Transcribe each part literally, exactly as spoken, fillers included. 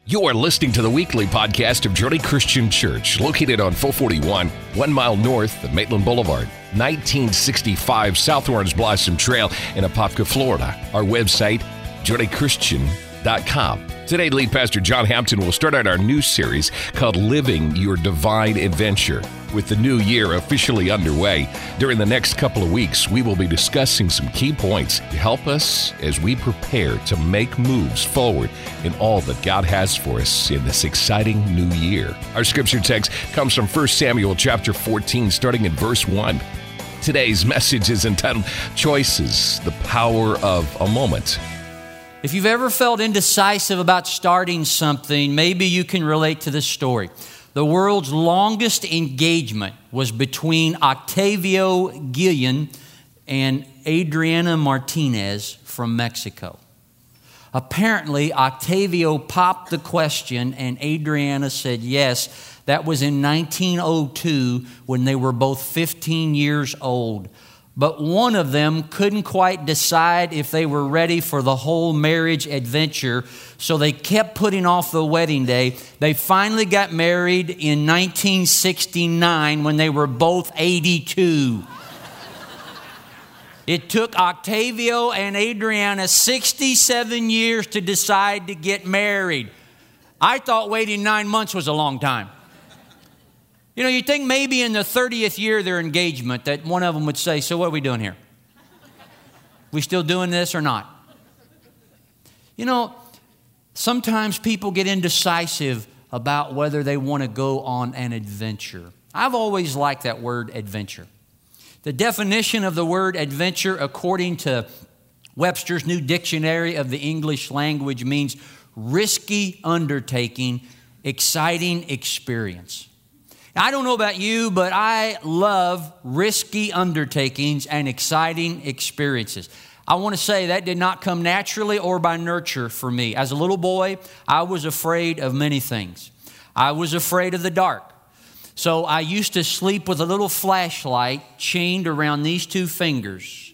You are listening to the weekly podcast of Journey Christian Church, located on four forty-one, one mile north of Maitland Boulevard, nineteen sixty-five South Orange Blossom Trail in Apopka, Florida. Our website, journey christian dot com. Today, lead pastor John Hampton will start out our new series called Living Your Divine Adventure. With the new year officially underway, during the next couple of weeks, we will be discussing some key points to help us as we prepare to make moves forward in all that God has for us in this exciting new year. Our scripture text comes from First Samuel chapter fourteen, starting in verse one. Today's message is entitled Choices, the Power of a Moment. If you've ever felt indecisive about starting something, maybe you can relate to this story. The world's longest engagement was between Octavio Gillian and Adriana Martinez from Mexico. Apparently, Octavio popped the question and Adriana said yes. That was in nineteen oh two when they were both fifteen years old. But one of them couldn't quite decide if they were ready for the whole marriage adventure, so they kept putting off the wedding day. They finally got married in nineteen sixty-nine when they were both eighty-two. It took Octavio and Adriana sixty-seven years to decide to get married. I thought waiting nine months was a long time. You know, you'd think maybe in the thirtieth year of their engagement that one of them would say, so what are we doing here? We still doing this or not? You know, sometimes people get indecisive about whether they want to go on an adventure. I've always liked that word adventure. The definition of the word adventure, according to Webster's New Dictionary of the English Language, means risky undertaking, exciting experience. I don't know about you, but I love risky undertakings and exciting experiences. I want to say that did not come naturally or by nurture for me. As a little boy, I was afraid of many things. I was afraid of the dark. So I used to sleep with a little flashlight chained around these two fingers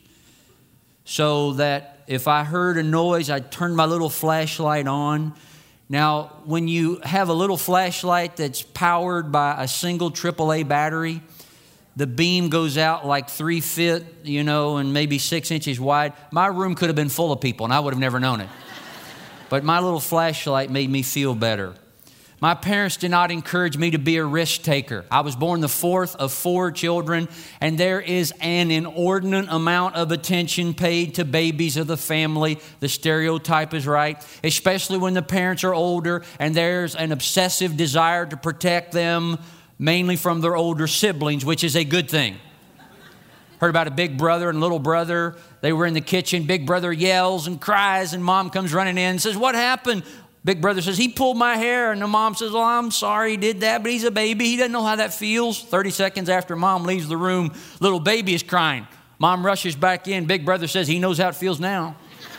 so that if I heard a noise, I'd turn my little flashlight on. Now, when you have a little flashlight that's powered by a single triple A battery, the beam goes out like three feet, you know, and maybe six inches wide. My room could have been full of people, and I would have never known it. But my little flashlight made me feel better. My parents did not encourage me to be a risk taker. I was born the fourth of four children, and there is an inordinate amount of attention paid to babies of the family. The stereotype is right, especially when the parents are older, and there's an obsessive desire to protect them, mainly from their older siblings, which is a good thing. Heard about a big brother and little brother. They were in the kitchen. Big brother yells and cries, and mom comes running in and says, "What happened?" Big brother says, "He pulled my hair." And the mom says, "Well, I'm sorry he did that, but he's a baby. He doesn't know how that feels." thirty seconds after mom leaves the room, little baby is crying. Mom rushes back in. Big brother says, "He knows how it feels now."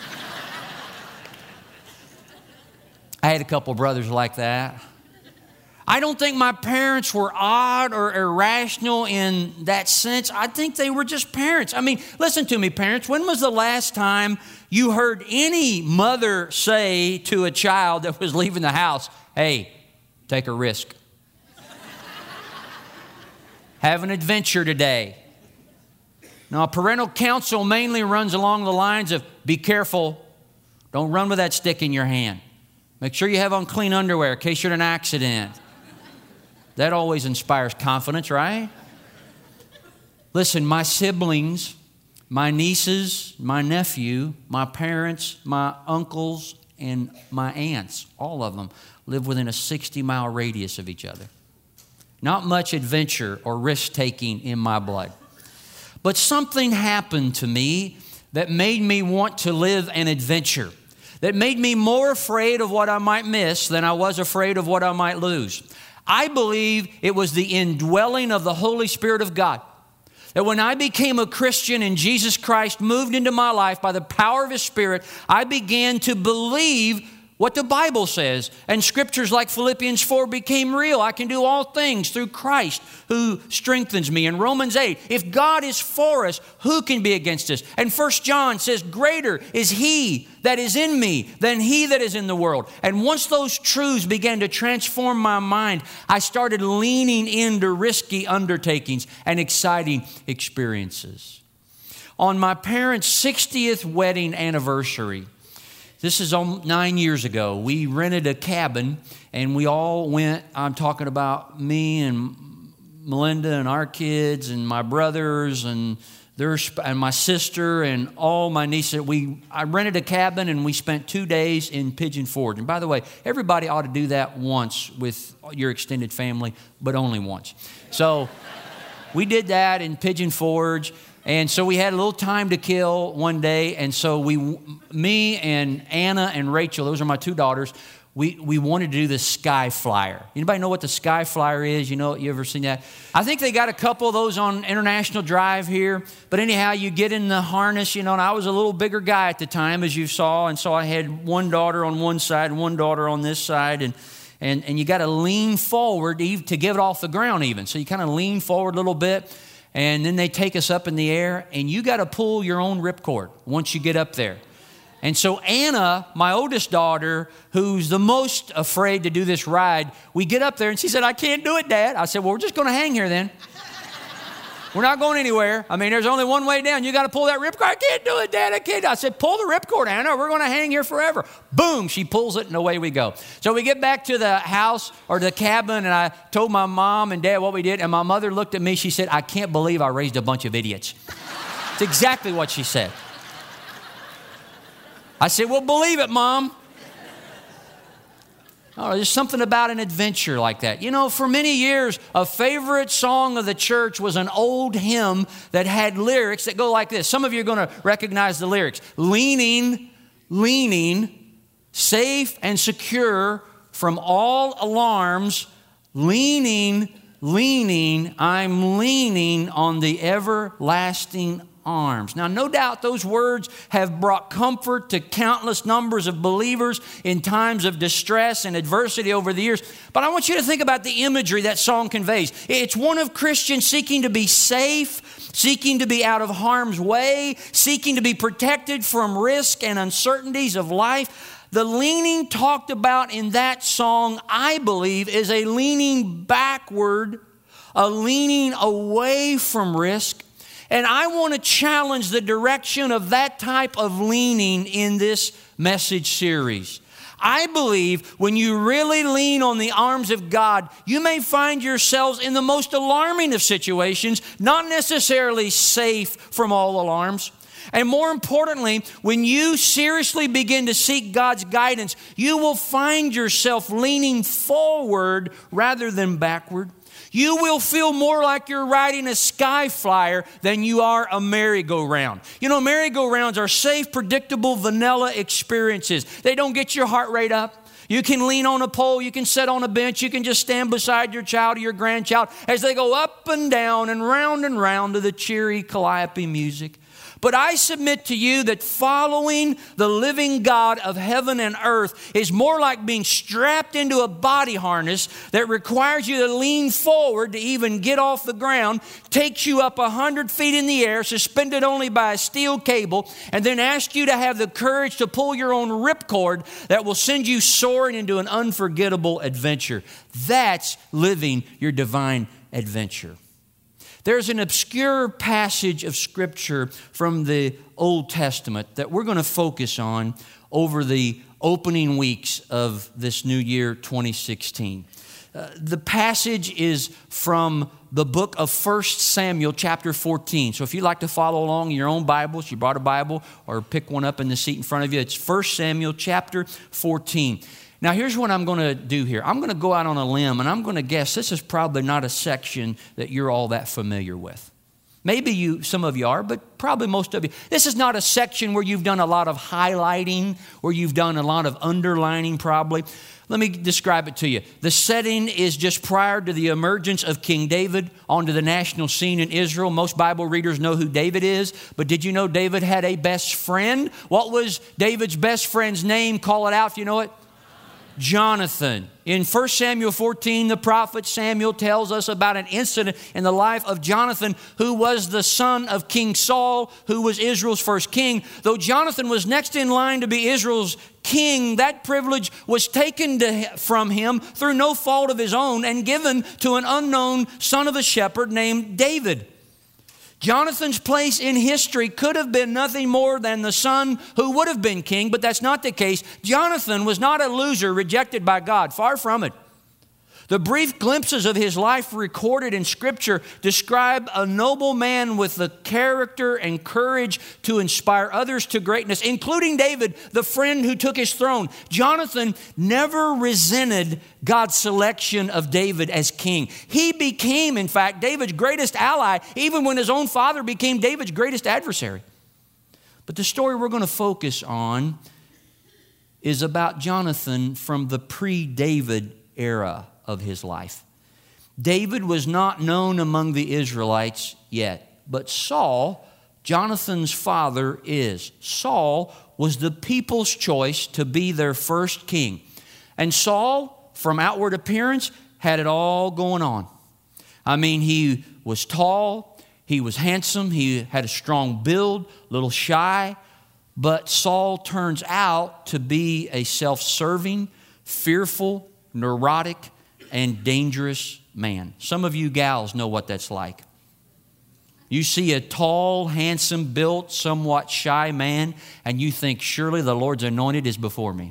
I had a couple brothers like that. I don't think my parents were odd or irrational in that sense. I think they were just parents. I mean, listen to me, parents. When was the last time you heard any mother say to a child that was leaving the house, "Hey, take a risk. Have an adventure today"? Now, parental counsel mainly runs along the lines of be careful. Don't run with that stick in your hand. Make sure you have on clean underwear in case you're in an accident. That always inspires confidence, right? Listen, my siblings, my nieces, my nephew, my parents, my uncles, and my aunts, all of them live within a sixty-mile radius of each other. Not much adventure or risk-taking in my blood. But something happened to me that made me want to live an adventure, that made me more afraid of what I might miss than I was afraid of what I might lose. I believe it was the indwelling of the Holy Spirit of God. That when I became a Christian and Jesus Christ moved into my life by the power of His Spirit, I began to believe what the Bible says. And scriptures like Philippians four became real. I can do all things through Christ who strengthens me. And Romans eight, if God is for us, who can be against us? And First John says, greater is he that is in me than he that is in the world. And once those truths began to transform my mind, I started leaning into risky undertakings and exciting experiences. On my parents' sixtieth wedding anniversary, this is nine years ago, we rented a cabin and we all went, I'm talking about me and Melinda and our kids and my brothers and their, and my sister and all my nieces. We, I rented a cabin and we spent two days in Pigeon Forge. And by the way, everybody ought to do that once with your extended family, but only once. So we did that in Pigeon Forge. And so we had a little time to kill one day. And so we, me and Anna and Rachel, those are my two daughters, we, we wanted to do the Sky Flyer. Anybody know what the Sky Flyer is? You know, you ever seen that? I think they got a couple of those on International Drive here. But anyhow, you get in the harness, you know, and I was a little bigger guy at the time, as you saw. And so I had one daughter on one side and one daughter on this side. And and, and you got to lean forward to, to get it off the ground even. So you kind of lean forward a little bit. And then they take us up in the air, and you got to pull your own ripcord once you get up there. And so Anna, my oldest daughter, who's the most afraid to do this ride, we get up there, and she said, I can't do it, Dad. I said, well, we're just going to hang here then. We're not going anywhere. I mean, there's only one way down. You got to pull that ripcord. I can't do it, Dad. I can't. I said, pull the ripcord, Anna. We're going to hang here forever. Boom. She pulls it, and away we go. So we get back to the house or the cabin, and I told my mom and Dad what we did. And my mother looked at me. She said, I can't believe I raised a bunch of idiots. It's exactly what she said. I said, well, believe it, Mom. Oh, there's something about an adventure like that. You know, for many years, a favorite song of the church was an old hymn that had lyrics that go like this. Some of you are going to recognize the lyrics. Leaning, leaning, safe and secure from all alarms. Leaning, leaning, I'm leaning on the everlasting arms. Now, no doubt those words have brought comfort to countless numbers of believers in times of distress and adversity over the years. But I want you to think about the imagery that song conveys. It's one of Christians seeking to be safe, seeking to be out of harm's way, seeking to be protected from risk and uncertainties of life. The leaning talked about in that song, I believe, is a leaning backward, a leaning away from risk. And I want to challenge the direction of that type of leaning in this message series. I believe when you really lean on the arms of God, you may find yourselves in the most alarming of situations, not necessarily safe from all alarms. And more importantly, when you seriously begin to seek God's guidance, you will find yourself leaning forward rather than backward. You will feel more like you're riding a Sky Flyer than you are a merry-go-round. You know, merry-go-rounds are safe, predictable, vanilla experiences. They don't get your heart rate up. You can lean on a pole. You can sit on a bench. You can just stand beside your child or your grandchild as they go up and down and round and round to the cheery calliope music. But I submit to you that following the living God of heaven and earth is more like being strapped into a body harness that requires you to lean forward to even get off the ground, takes you up a hundred feet in the air, suspended only by a steel cable, and then asks you to have the courage to pull your own ripcord that will send you soaring into an unforgettable adventure. That's living your divine adventure. There's an obscure passage of Scripture from the Old Testament that we're going to focus on over the opening weeks of this new year, twenty sixteen. Uh, the passage is from the book of First Samuel, chapter fourteen. So if you'd like to follow along in your own Bibles, you brought a Bible, or pick one up in the seat in front of you, it's First Samuel, chapter fourteen. Now, here's what I'm going to do here. I'm going to go out on a limb, and I'm going to guess this is probably not a section that you're all that familiar with. Maybe you, some of you are, but probably most of you. This is not a section where you've done a lot of highlighting, where you've done a lot of underlining probably. Let me describe it to you. The setting is just prior to the emergence of King David onto the national scene in Israel. Most Bible readers know who David is, but did you know David had a best friend? What was David's best friend's name? Call it out if you know it. Jonathan. In First Samuel fourteen, the prophet Samuel tells us about an incident in the life of Jonathan, who was the son of King Saul, who was Israel's first king. Though Jonathan was next in line to be Israel's king, that privilege was taken to, from him through no fault of his own and given to an unknown son of a shepherd named David. Jonathan's place in history could have been nothing more than the son who would have been king, but that's not the case. Jonathan was not a loser rejected by God. Far from it. The brief glimpses of his life recorded in Scripture describe a noble man with the character and courage to inspire others to greatness, including David, the friend who took his throne. Jonathan never resented God's selection of David as king. He became, in fact, David's greatest ally, even when his own father became David's greatest adversary. But the story we're going to focus on is about Jonathan from the pre-David era of his life. David was not known among the Israelites yet, but Saul, Jonathan's father, is. Saul was the people's choice to be their first king. And Saul, from outward appearance, had it all going on. I mean, he was tall, he was handsome, he had a strong build, a little shy, but Saul turns out to be a self-serving, fearful, neurotic, and dangerous man. Some of you gals know what that's like. You see a tall, handsome, built, somewhat shy man, and you think, surely the Lord's anointed is before me.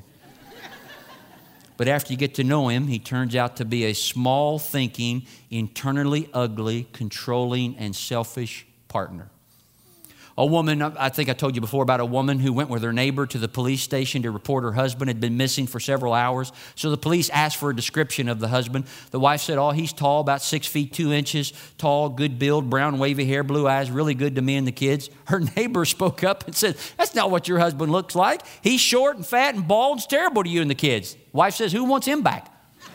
But after you get to know him, he turns out to be a small-thinking, internally ugly, controlling, and selfish partner. A woman, I think I told you before about a woman who went with her neighbor to the police station to report her husband had been missing for several hours. So the police asked for a description of the husband. The wife said, oh, he's tall, about six feet, two inches, tall, good build, brown, wavy hair, blue eyes, really good to me and the kids. Her neighbor spoke up and said, that's not what your husband looks like. He's short and fat and bald. It's terrible to you and the kids. Wife says, who wants him back?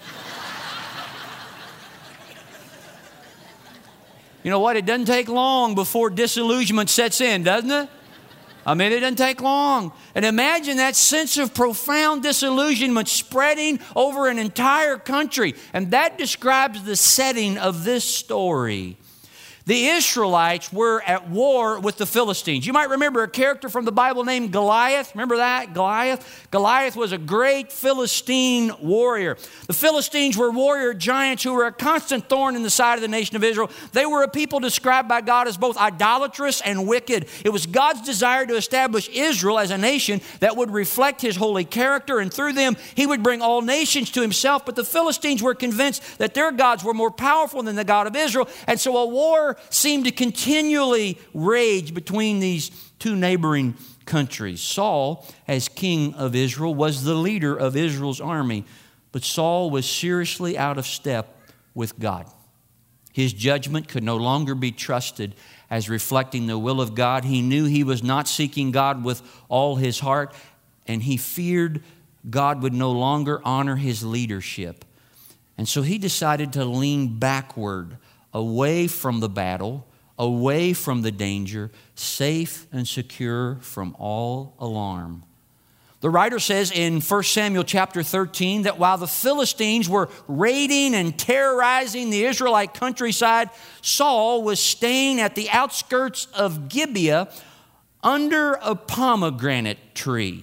You know what? It doesn't take long before disillusionment sets in, doesn't it? I mean, it doesn't take long. And imagine that sense of profound disillusionment spreading over an entire country. And that describes the setting of this story. The Israelites were at war with the Philistines. You might remember a character from the Bible named Goliath. Remember that? Goliath? Goliath was a great Philistine warrior. The Philistines were warrior giants who were a constant thorn in the side of the nation of Israel. They were a people described by God as both idolatrous and wicked. It was God's desire to establish Israel as a nation that would reflect his holy character, and through them he would bring all nations to himself. But the Philistines were convinced that their gods were more powerful than the God of Israel, and so a war seemed to continually rage between these two neighboring countries. Saul, as king of Israel, was the leader of Israel's army, but Saul was seriously out of step with God. His judgment could no longer be trusted as reflecting the will of God. He knew he was not seeking God with all his heart, and he feared God would no longer honor his leadership. And so he decided to lean backward, away from the battle, away from the danger, safe and secure from all alarm. The writer says in First Samuel chapter thirteen that while the Philistines were raiding and terrorizing the Israelite countryside, Saul was staying at the outskirts of Gibeah under a pomegranate tree.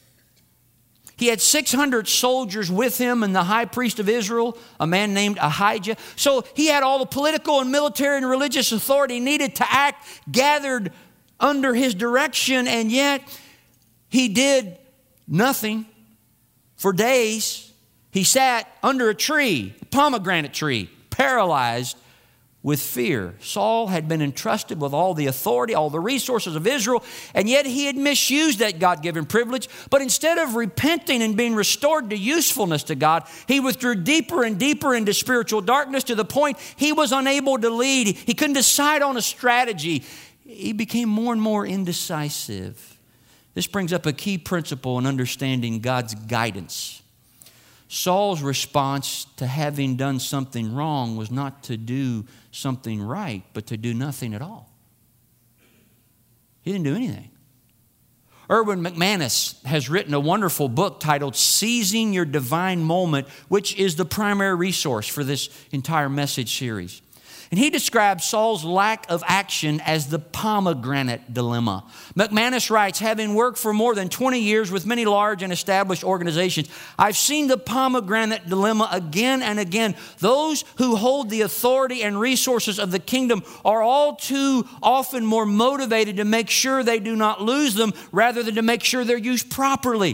He had six hundred soldiers with him and the high priest of Israel, a man named Ahijah. So he had all the political and military and religious authority needed to act gathered under his direction, and yet he did nothing for days. He sat under a tree, a pomegranate tree, paralyzed with fear. Saul had been entrusted with all the authority, all the resources of Israel, and yet he had misused that God-given privilege. But instead of repenting and being restored to usefulness to God, he withdrew deeper and deeper into spiritual darkness to the point he was unable to lead. He couldn't decide on a strategy. He became more and more indecisive. This brings up a key principle in understanding God's guidance. Saul's response to having done something wrong was not to do something right, but to do nothing at all. He didn't do anything. Erwin McManus has written a wonderful book titled Seizing Your Divine Moment, which is the primary resource for this entire message series. And he describes Saul's lack of action as the pomegranate dilemma. McManus writes, having worked for more than twenty years with many large and established organizations, I've seen the pomegranate dilemma again and again. Those who hold the authority and resources of the kingdom are all too often more motivated to make sure they do not lose them rather than to make sure they're used properly.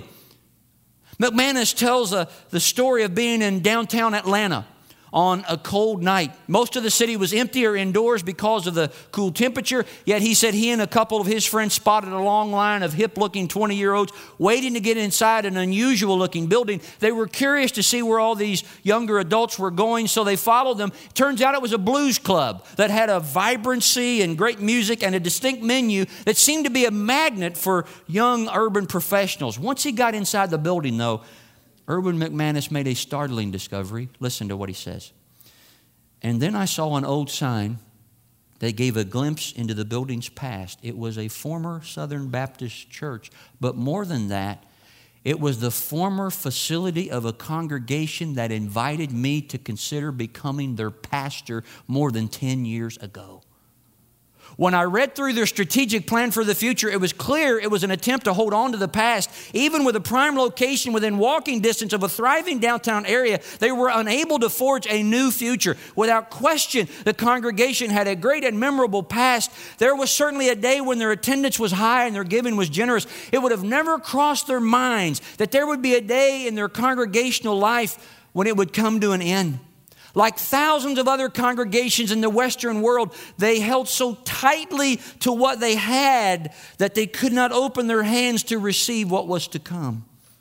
McManus tells uh, the story of being in downtown Atlanta on a cold night. Most of the city was empty or indoors because of the cool temperature, yet he said he and a couple of his friends spotted a long line of hip-looking twenty-year-olds waiting to get inside an unusual-looking building. They were curious to see where all these younger adults were going, so they followed them. Turns out it was a blues club that had a vibrancy and great music and a distinct menu that seemed to be a magnet for young urban professionals. Once he got inside the building, though, Erwin McManus made a startling discovery. Listen to what he says. And then I saw an old sign that gave a glimpse into the building's past. It was a former Southern Baptist church, but more than that, it was the former facility of a congregation that invited me to consider becoming their pastor more than ten years ago. When I read through their strategic plan for the future, it was clear it was an attempt to hold on to the past. Even with a prime location within walking distance of a thriving downtown area, they were unable to forge a new future. Without question, the congregation had a great and memorable past. There was certainly a day when their attendance was high and their giving was generous. It would have never crossed their minds that there would be a day in their congregational life when it would come to an end. Like thousands of other congregations in the Western world, they held so tightly to what they had that they could not open their hands to receive what was to come.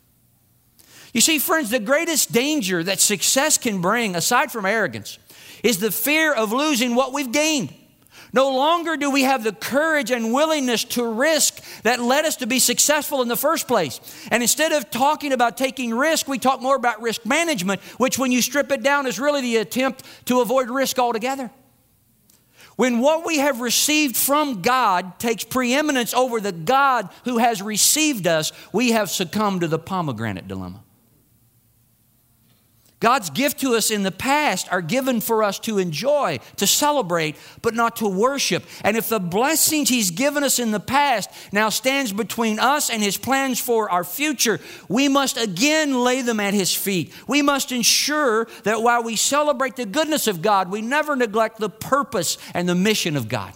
You see, friends, the greatest danger that success can bring, aside from arrogance, is the fear of losing what we've gained. No longer do we have the courage and willingness to risk that led us to be successful in the first place. And instead of talking about taking risk, we talk more about risk management, which when you strip it down is really the attempt to avoid risk altogether. When what we have received from God takes preeminence over the God who has received us, we have succumbed to the pomegranate dilemma. God's gift to us in the past are given for us to enjoy, to celebrate, but not to worship. And if the blessings He's given us in the past now stands between us and His plans for our future, we must again lay them at His feet. We must ensure that while we celebrate the goodness of God, we never neglect the purpose and the mission of God.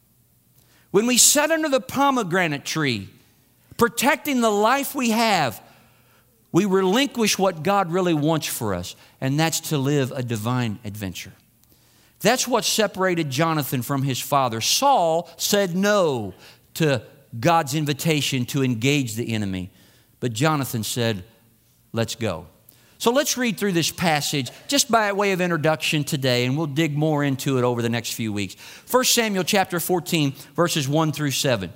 When we sit under the pomegranate tree, protecting the life we have, we relinquish what God really wants for us, and that's to live a divine adventure. That's what separated Jonathan from his father. Saul said no to God's invitation to engage the enemy, but Jonathan said, let's go. So let's read through this passage just by way of introduction today, and we'll dig more into it over the next few weeks. First Samuel chapter fourteen, verses one through seven.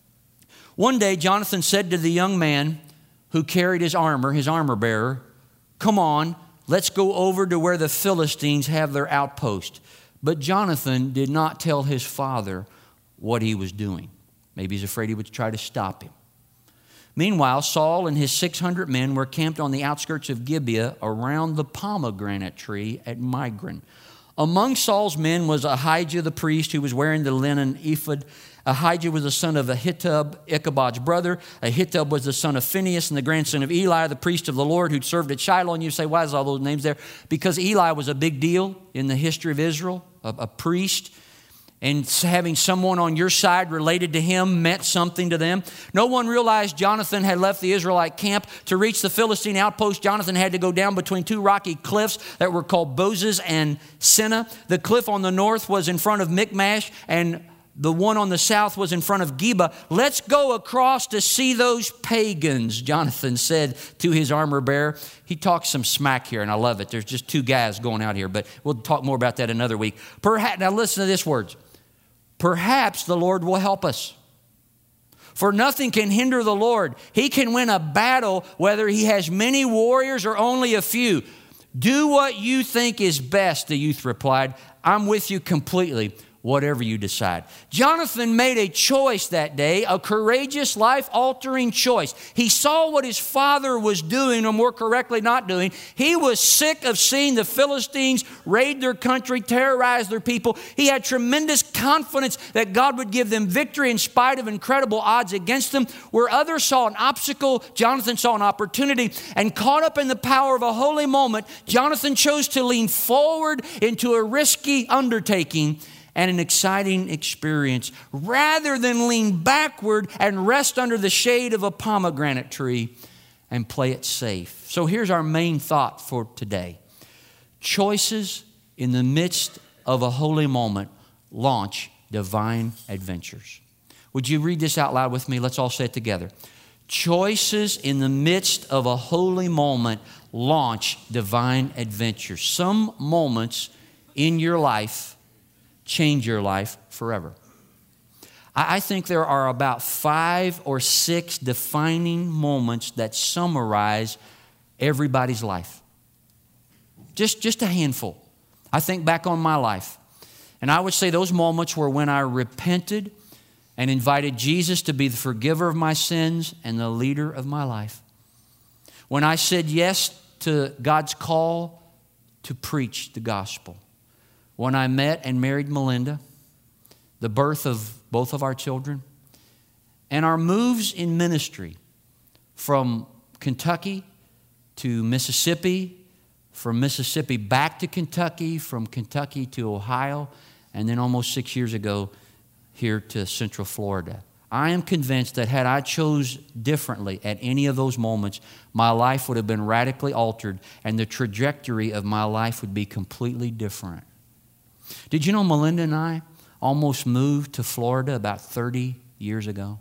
One day, Jonathan said to the young man who carried his armor, his armor bearer, come on, let's go over to where the Philistines have their outpost. But Jonathan did not tell his father what he was doing. Maybe he's afraid he would try to stop him. Meanwhile, Saul and his six hundred men were camped on the outskirts of Gibeah around the pomegranate tree at Migron. Among Saul's men was Ahijah the priest who was wearing the linen ephod. Ahijah was the son of Ahitub, Ichabod's brother. Ahitub was the son of Phinehas and the grandson of Eli, the priest of the Lord who'd served at Shiloh. And you say, why is all those names there? Because Eli was a big deal in the history of Israel, a, a priest. And having someone on your side related to him meant something to them. No one realized Jonathan had left the Israelite camp. To reach the Philistine outpost, Jonathan had to go down between two rocky cliffs that were called Bozez and Seneh. The cliff on the north was in front of Michmash, and the one on the south was in front of Geba. Let's go across to see those pagans, Jonathan said to his armor bearer. He talks some smack here, and I love it. There's just two guys going out here, but we'll talk more about that another week. Perhaps, now listen to this words. Perhaps the Lord will help us. For nothing can hinder the Lord. He can win a battle whether he has many warriors or only a few. Do what you think is best, the youth replied. I'm with you completely. whatever you decide. Jonathan made a choice that day, a courageous, life-altering choice. He saw what his father was doing, or more correctly, not doing. He was sick of seeing the Philistines raid their country, terrorize their people. He had tremendous confidence that God would give them victory in spite of incredible odds against them. Where others saw an obstacle, Jonathan saw an opportunity. And caught up in the power of a holy moment, Jonathan chose to lean forward into a risky undertaking and an exciting experience, rather than lean backward and rest under the shade of a pomegranate tree and play it safe. So here's our main thought for today. Choices in the midst of a holy moment launch divine adventures. Would you read this out loud with me? Let's all say it together. Choices in the midst of a holy moment launch divine adventures. Some moments in your life change your life forever. I think there are about five or six defining moments that summarize everybody's life. Just, just a handful. I think back on my life, and I would say those moments were when I repented and invited Jesus to be the forgiver of my sins and the leader of my life. When I said yes to God's call to preach the gospel. When I met and married Melinda, the birth of both of our children, and our moves in ministry from Kentucky to Mississippi, from Mississippi back to Kentucky, from Kentucky to Ohio, and then almost six years ago here to Central Florida. I am convinced that had I chose differently at any of those moments, my life would have been radically altered and the trajectory of my life would be completely different. Did you know Melinda and I almost moved to Florida about thirty years ago?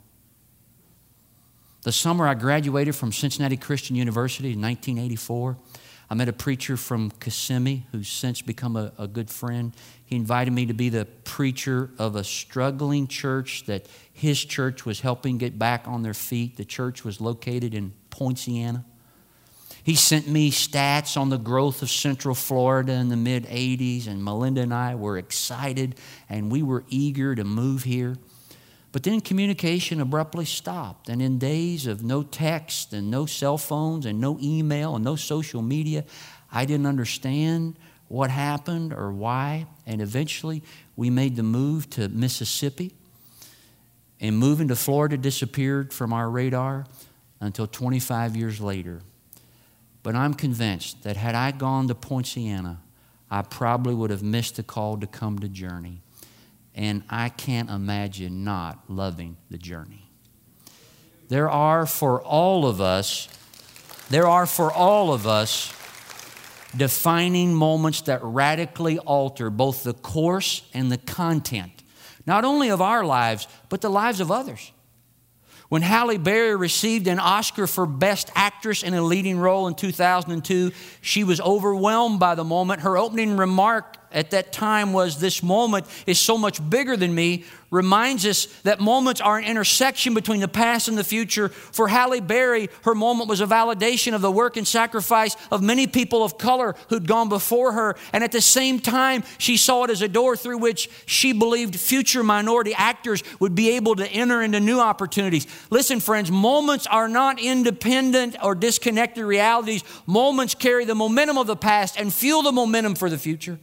The summer I graduated from Cincinnati Christian University in nineteen eighty-four, I met a preacher from Kissimmee who's since become a, a good friend. He invited me to be the preacher of a struggling church that his church was helping get back on their feet. The church was located in Poinciana. He sent me stats on the growth of Central Florida in the mid eighties, and Melinda and I were excited, and we were eager to move here. But then communication abruptly stopped, and in days of no text and no cell phones and no email and no social media, I didn't understand what happened or why, and eventually we made the move to Mississippi, and moving to Florida disappeared from our radar until twenty-five years later. But I'm convinced that had I gone to Poinciana, I probably would have missed the call to come to Journey. And I can't imagine not loving the journey. There are for all of us, there are for all of us defining moments that radically alter both the course and the content, not only of our lives, but the lives of others. When Halle Berry received an Oscar for Best Actress in a Leading Role in two thousand two, she was overwhelmed by the moment. Her opening remark at that time was, "This moment is so much bigger than me," reminds us that moments are an intersection between the past and the future. For Halle Berry, her moment was a validation of the work and sacrifice of many people of color who'd gone before her. And at the same time, she saw it as a door through which she believed future minority actors would be able to enter into new opportunities. Listen, friends, moments are not independent or disconnected realities. Moments carry the momentum of the past and fuel the momentum for the future.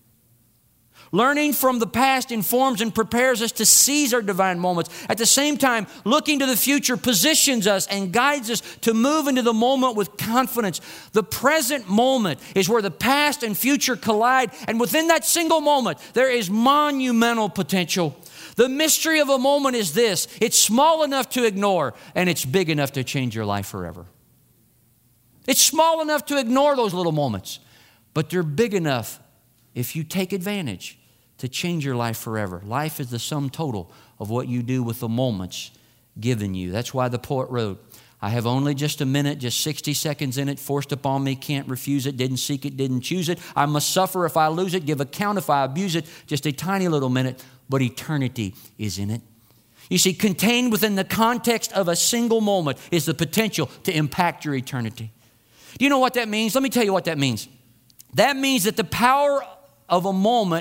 Learning from the past informs and prepares us to seize our divine moments. At the same time, looking to the future positions us and guides us to move into the moment with confidence. The present moment is where the past and future collide, and within that single moment, there is monumental potential. The mystery of a moment is this: it's small enough to ignore, and it's big enough to change your life forever. It's small enough to ignore those little moments, but they're big enough, if you take advantage, to change your life forever. Life is the sum total of what you do with the moments given you. That's why the poet wrote, "I have only just a minute, just sixty seconds in it, forced upon me, can't refuse it, didn't seek it, didn't choose it. I must suffer if I lose it, give account if I abuse it. Just a tiny little minute, but eternity is in it." You see, contained within the context of a single moment is the potential to impact your eternity. Do you know what that means? Let me tell you what that means. That means that the power of a moment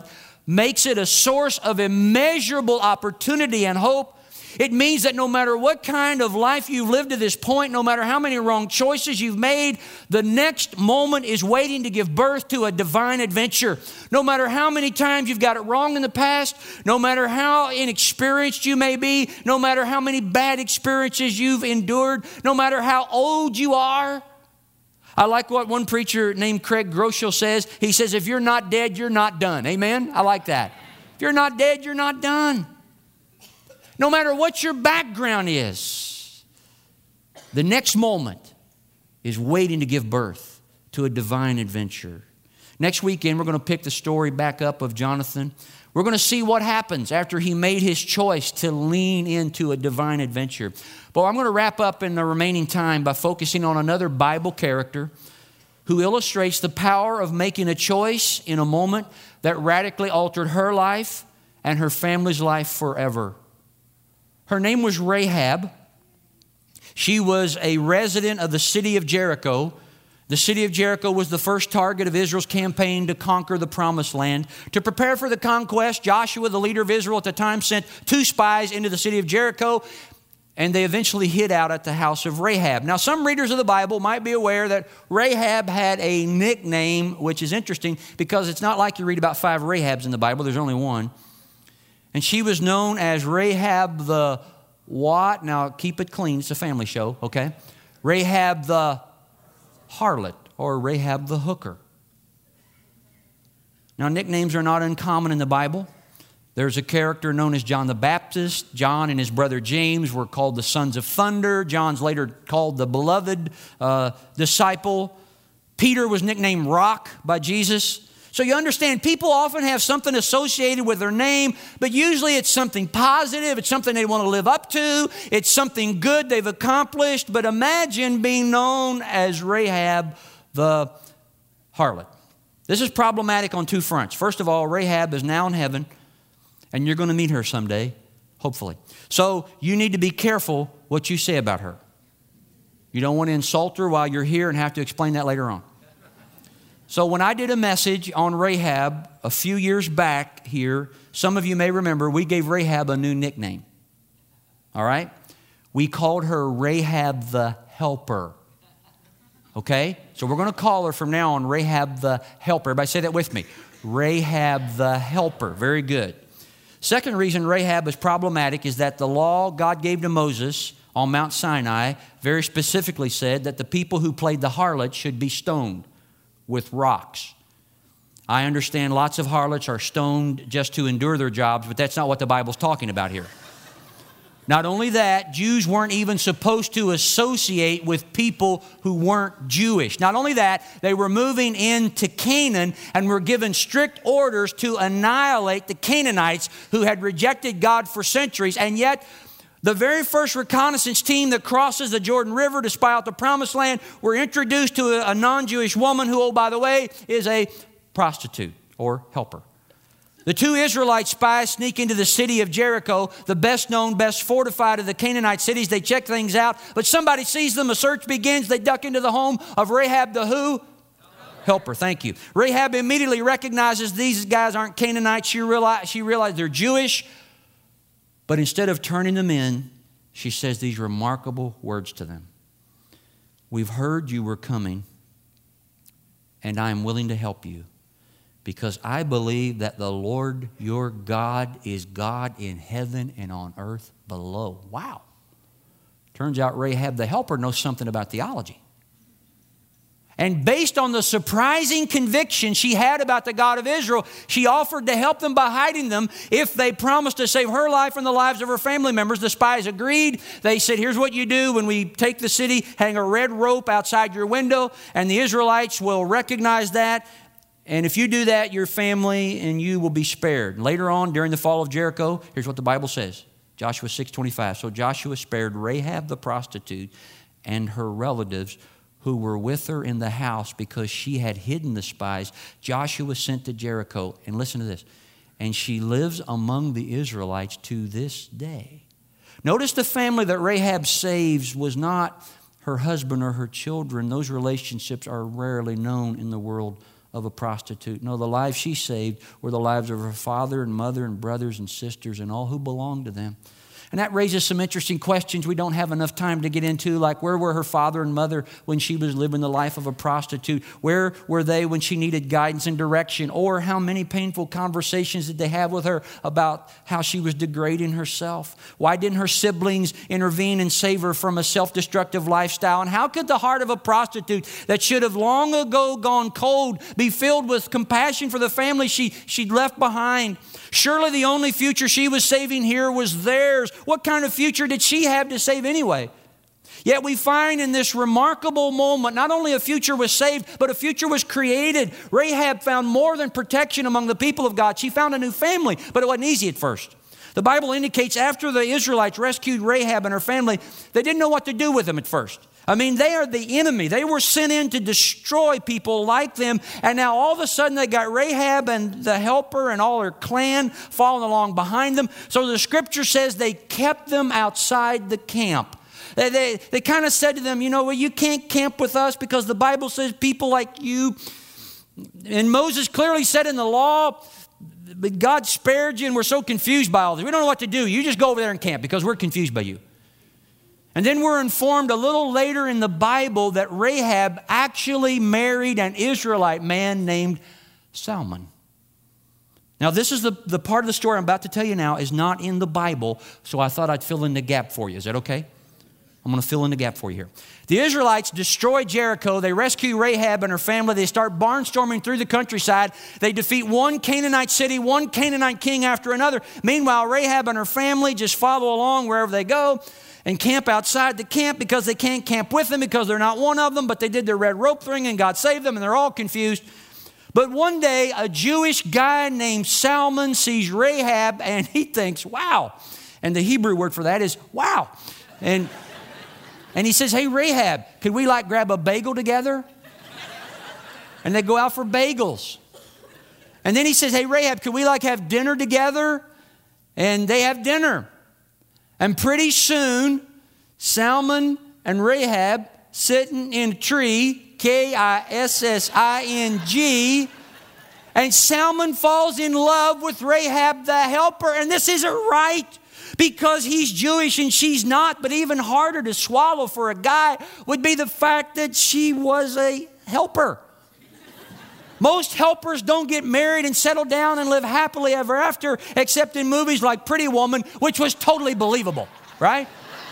makes it a source of immeasurable opportunity and hope. It means that no matter what kind of life you've lived to this point, no matter how many wrong choices you've made, the next moment is waiting to give birth to a divine adventure. No matter how many times you've got it wrong in the past, no matter how inexperienced you may be, no matter how many bad experiences you've endured, no matter how old you are. I like what one preacher named Craig Groeschel says. He says, if you're not dead, you're not done. Amen? I like that. If you're not dead, you're not done. No matter what your background is, the next moment is waiting to give birth to a divine adventure. Next weekend, we're going to pick the story back up of Jonathan. We're going to see what happens after he made his choice to lean into a divine adventure. But I'm going to wrap up in the remaining time by focusing on another Bible character who illustrates the power of making a choice in a moment that radically altered her life and her family's life forever. Her name was Rahab. She was a resident of the city of Jericho. The city of Jericho was the first target of Israel's campaign to conquer the Promised Land. To prepare for the conquest, Joshua, the leader of Israel at the time, sent two spies into the city of Jericho, and they eventually hid out at the house of Rahab. Now, some readers of the Bible might be aware that Rahab had a nickname, which is interesting because it's not like you read about five Rahabs in the Bible. There's only one. And she was known as Rahab the what? Now, keep it clean. It's a family show, okay? Rahab the harlot or Rahab the hooker. Now, nicknames are not uncommon in the Bible. There's a character known as John the Baptist. John and his brother James were called the sons of thunder. John's later called the beloved uh, disciple. Peter was nicknamed Rock by Jesus. So you understand, people often have something associated with their name, but usually it's something positive. It's something they want to live up to. It's something good they've accomplished. But imagine being known as Rahab the harlot. This is problematic on two fronts. First of all, Rahab is now in heaven, and you're going to meet her someday, hopefully. So you need to be careful what you say about her. You don't want to insult her while you're here and have to explain that later on. So when I did a message on Rahab a few years back here, some of you may remember, we gave Rahab a new nickname. All right? We called her Rahab the Helper. Okay? So we're going to call her from now on Rahab the Helper. Everybody say that with me. Rahab the Helper. Very good. Second reason Rahab is problematic is that the law God gave to Moses on Mount Sinai very specifically said that the people who played the harlot should be stoned with rocks. I understand lots of harlots are stoned just to endure their jobs, but that's not what the Bible's talking about here. Not only that, Jews weren't even supposed to associate with people who weren't Jewish. Not only that, they were moving into Canaan and were given strict orders to annihilate the Canaanites who had rejected God for centuries. And yet, the very first reconnaissance team that crosses the Jordan River to spy out the Promised Land were introduced to a, a non-Jewish woman who, oh, by the way, is a prostitute or helper. The two Israelite spies sneak into the city of Jericho, the best known, best fortified of the Canaanite cities. They check things out, but somebody sees them. A search begins. They duck into the home of Rahab the who? Helper, thank you. Rahab immediately recognizes these guys aren't Canaanites. She realized, she realized they're Jewish. But instead of turning them in, she says these remarkable words to them. We've heard you were coming, and I am willing to help you because I believe that the Lord your God is God in heaven and on earth below. Wow. Turns out Rahab the helper knows something about theology. And based on the surprising conviction she had about the God of Israel, she offered to help them by hiding them if they promised to save her life and the lives of her family members. The spies agreed. They said, here's what you do when we take the city, hang a red rope outside your window, and the Israelites will recognize that. And if you do that, your family and you will be spared. Later on, during the fall of Jericho, here's what the Bible says. Joshua six twenty-five. So Joshua spared Rahab the prostitute and her relatives who were with her in the house because she had hidden the spies. Joshua sent to Jericho. And listen to this. And she lives among the Israelites to this day. Notice the family that Rahab saves was not her husband or her children. Those relationships are rarely known in the world of a prostitute. No, the lives she saved were the lives of her father and mother and brothers and sisters and all who belonged to them. And that raises some interesting questions we don't have enough time to get into, like where were her father and mother when she was living the life of a prostitute? Where were they when she needed guidance and direction? Or how many painful conversations did they have with her about how she was degrading herself? Why didn't her siblings intervene and save her from a self-destructive lifestyle? And how could the heart of a prostitute that should have long ago gone cold be filled with compassion for the family she, she'd left behind? Surely the only future she was saving here was theirs. What kind of future did she have to save anyway? Yet we find in this remarkable moment, not only a future was saved, but a future was created. Rahab found more than protection among the people of God. She found a new family, but it wasn't easy at first. The Bible indicates after the Israelites rescued Rahab and her family, they didn't know what to do with them at first. I mean, they are the enemy. They were sent in to destroy people like them. And now all of a sudden they got Rahab and the helper and all her clan following along behind them. So the scripture says they kept them outside the camp. They, they, they kind of said to them, you know, well, you can't camp with us because the Bible says people like you. And Moses clearly said in the law, but God spared you and we're so confused by all this. We don't know what to do. You just go over there and camp because we're confused by you. And then we're informed a little later in the Bible that Rahab actually married an Israelite man named Salmon. Now, this is the, the part of the story I'm about to tell you now is not in the Bible, so I thought I'd fill in the gap for you. Is that okay? I'm going to fill in the gap for you here. The Israelites destroy Jericho. They rescue Rahab and her family. They start barnstorming through the countryside. They defeat one Canaanite city, one Canaanite king after another. Meanwhile, Rahab and her family just follow along wherever they go and camp outside the camp because they can't camp with them because they're not one of them, but they did their red rope thing and God saved them and they're all confused. But one day, a Jewish guy named Salmon sees Rahab and he thinks, wow. And the Hebrew word for that is wow. And, and he says, hey, Rahab, could we like grab a bagel together? And they go out for bagels. And then he says, hey, Rahab, could we like have dinner together? And they have dinner. And pretty soon, Salmon and Rahab sitting in a tree, K I S S I N G, and Salmon falls in love with Rahab the helper. And this isn't right because he's Jewish and she's not, but even harder to swallow for a guy would be the fact that she was a helper. Most helpers don't get married and settle down and live happily ever after, except in movies like Pretty Woman, which was totally believable, right?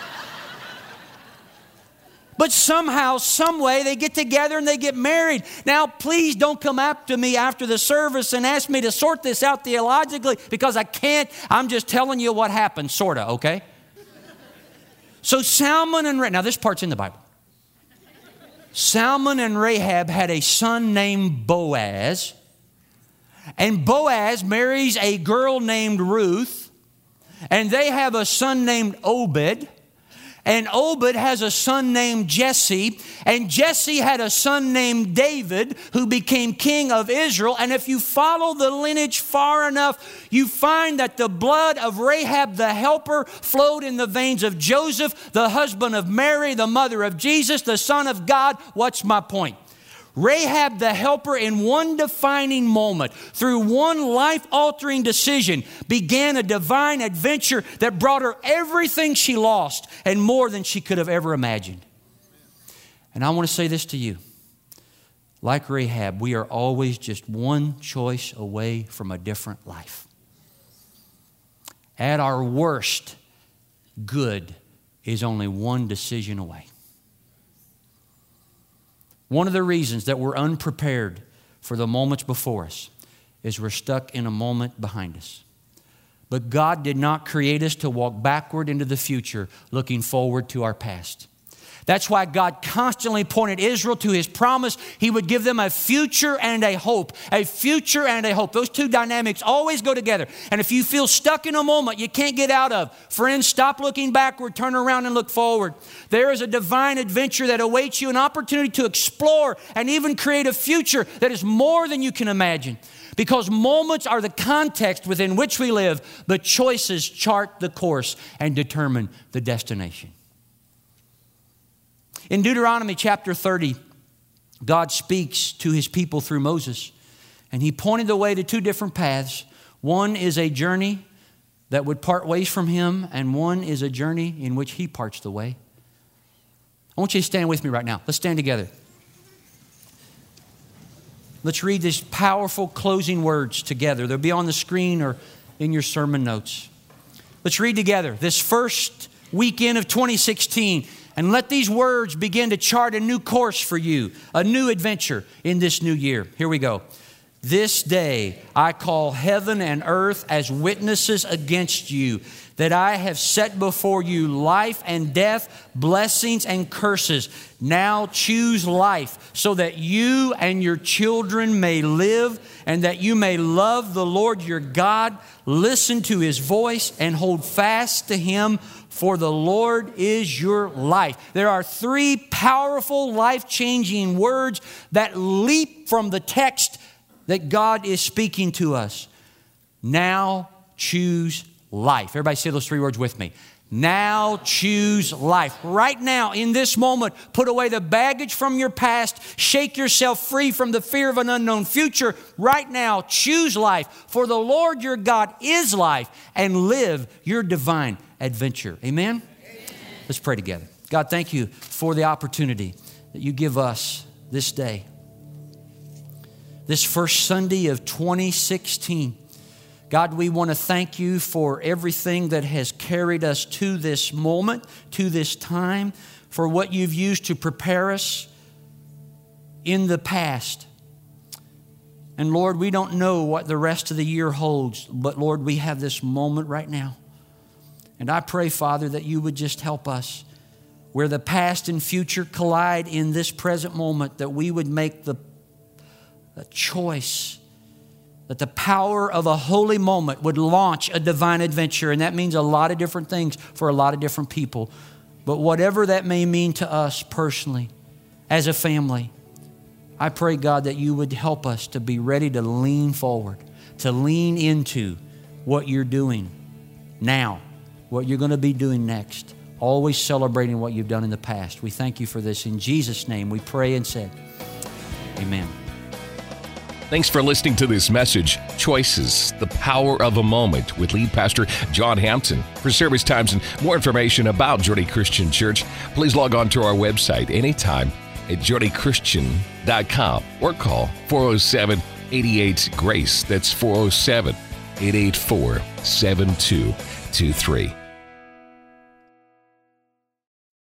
But somehow, some way, they get together and they get married. Now, please don't come up to me after the service and ask me to sort this out theologically because I can't. I'm just telling you what happened, sort of, okay? So Salmon and Rahab, now this part's in the Bible. Salmon and Rahab had a son named Boaz, and Boaz marries a girl named Ruth, and they have a son named Obed, and Obed has a son named Jesse, and Jesse had a son named David who became king of Israel. And if you follow the lineage far enough, you find that the blood of Rahab the helper flowed in the veins of Joseph, the husband of Mary, the mother of Jesus, the Son of God. What's my point? Rahab the helper, in one defining moment, through one life-altering decision, began a divine adventure that brought her everything she lost and more than she could have ever imagined. And I want to say this to you. Like Rahab, we are always just one choice away from a different life. At our worst, good is only one decision away. One of the reasons that we're unprepared for the moments before us is we're stuck in a moment behind us. But God did not create us to walk backward into the future, looking forward to our past. That's why God constantly pointed Israel to His promise. He would give them a future and a hope. A future and a hope. Those two dynamics always go together. And if you feel stuck in a moment you can't get out of, friends, stop looking backward, turn around and look forward. There is a divine adventure that awaits you, an opportunity to explore and even create a future that is more than you can imagine. Because moments are the context within which we live, but choices chart the course and determine the destination. In Deuteronomy chapter thirty, God speaks to his people through Moses, and he pointed the way to two different paths. One is a journey that would part ways from him, and one is a journey in which he parts the way. I want you to stand with me right now. Let's stand together. Let's read these powerful closing words together. They'll be on the screen or in your sermon notes. Let's read together this first weekend of twenty sixteen, and let these words begin to chart a new course for you, a new adventure in this new year. Here we go. This day I call heaven and earth as witnesses against you, that I have set before you life and death, blessings and curses. Now choose life, so that you and your children may live, and that you may love the Lord your God, listen to his voice, and hold fast to him, for the Lord is your life. There are three powerful, life-changing words that leap from the text that God is speaking to us. Now choose life. Everybody say those three words with me. Now choose life. Right now, in this moment, put away the baggage from your past. Shake yourself free from the fear of an unknown future. Right now, choose life. For the Lord your God is life, and live your divine adventure. Amen? Amen. Let's pray together. God, thank you for the opportunity that you give us this day. This first Sunday of twenty sixteen. God, we want to thank you for everything that has carried us to this moment, to this time, for what you've used to prepare us in the past. And Lord, we don't know what the rest of the year holds, but Lord, we have this moment right now. And I pray, Father, that you would just help us where the past and future collide in this present moment, that we would make the, the choice, that the power of a holy moment would launch a divine adventure. And that means a lot of different things for a lot of different people. But whatever that may mean to us personally, as a family, I pray, God, that you would help us to be ready to lean forward, to lean into what you're doing now, what you're going to be doing next, always celebrating what you've done in the past. We thank you for this. In Jesus' name we pray and say, amen. Thanks for listening to this message, Choices, the Power of a Moment, with lead pastor John Hampton. For service times and more information about Journey Christian Church, please log on to our website anytime at journey christian dot com or call four oh seven, eight eight, GRACE. That's four oh seven, eight eight four, seven two two three.